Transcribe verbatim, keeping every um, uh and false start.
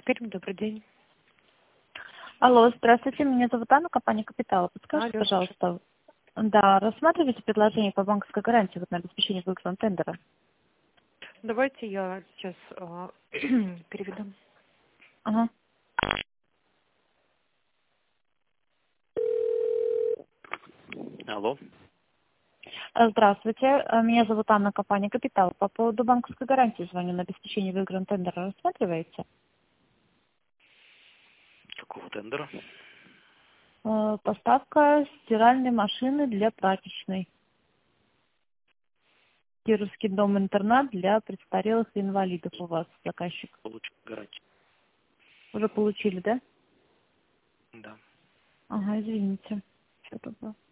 Карим, добрый день. Алло, здравствуйте, меня зовут Анна, компания «Капитал». Подскажите, Алло, слушаю. пожалуйста, да, рассматриваете предложение по банковской гарантии вот на обеспечение выигранного тендера? Давайте я сейчас а, переведу. Ага. Алло. Э, Здравствуйте, э, меня зовут Анна, компания «Капитал». По поводу банковской гарантии звоню на обеспечение выигранного тендера. Рассматриваете? Какого тендера? Э, Поставка стиральной машины для прачечной. Кировский дом-интернат для престарелых и инвалидов у вас заказчик. Получил гарантию. Уже получили, да? Да. Ага, извините. Что-то было.